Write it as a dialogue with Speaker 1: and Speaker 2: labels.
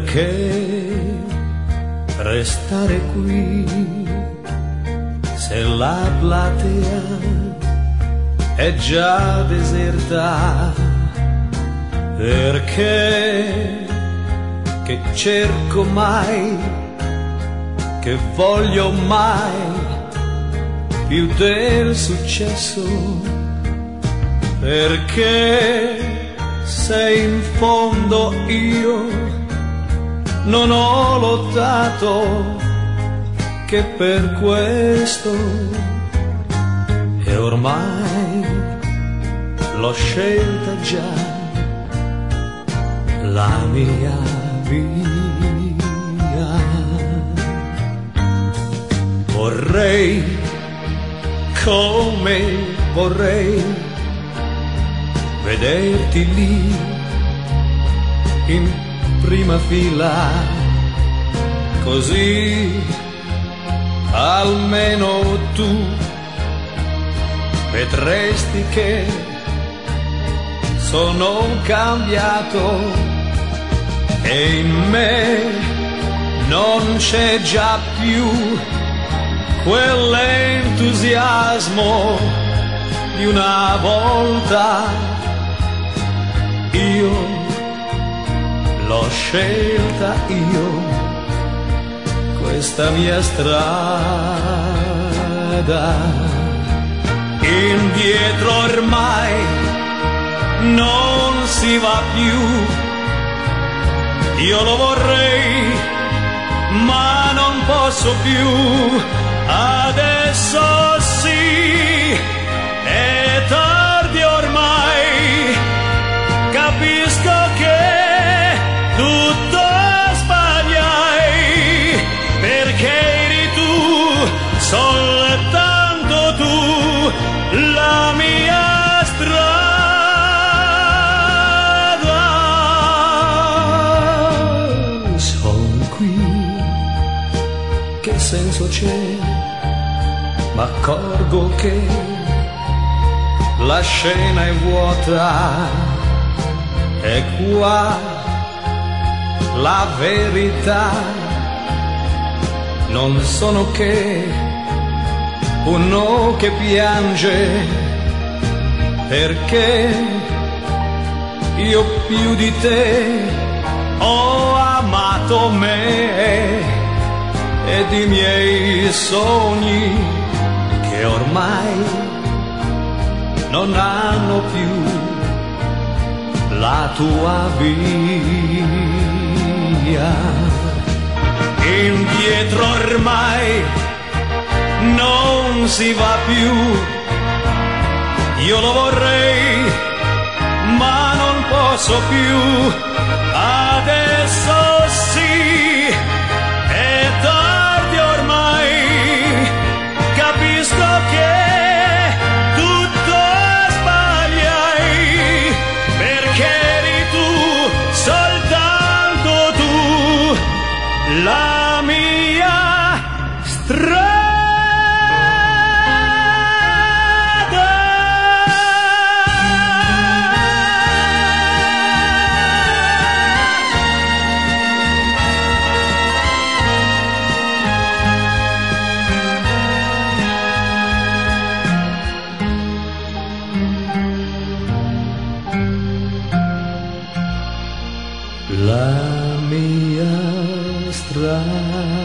Speaker 1: Perché restare qui se la platea è già deserta? Perché che cerco mai, che voglio mai più del successo? Perché se in fondo io non ho lottato che per questo, e ormai l'ho scelta già la mia via. Vorrei, come vorrei, vederti lì in prima fila, così almeno tu vedresti che sono cambiato e in me non c'è già più quell'entusiasmo di una volta. Io l'ho scelta io, questa mia strada. Indietro ormai non si va più. Io lo vorrei, ma non posso più. Adesso sì, è tardi ormai. Capisco che tutto sbagliai, perché eri tu, soltanto tu, la mia strada. Sono qui, che senso c'è? M'accorgo che la scena è vuota. E qua la verità non sono che uno che piange, perché io più di te ho amato me ed i miei sogni che ormai non hanno più la tua via. Indietro ormai non si va più. Io lo vorrei, ma non posso più. Adesso sì, è tardi ormai. Capisco che tutto sbagliai, perché eri tu, soltanto tu, la mia strada. La mia strada.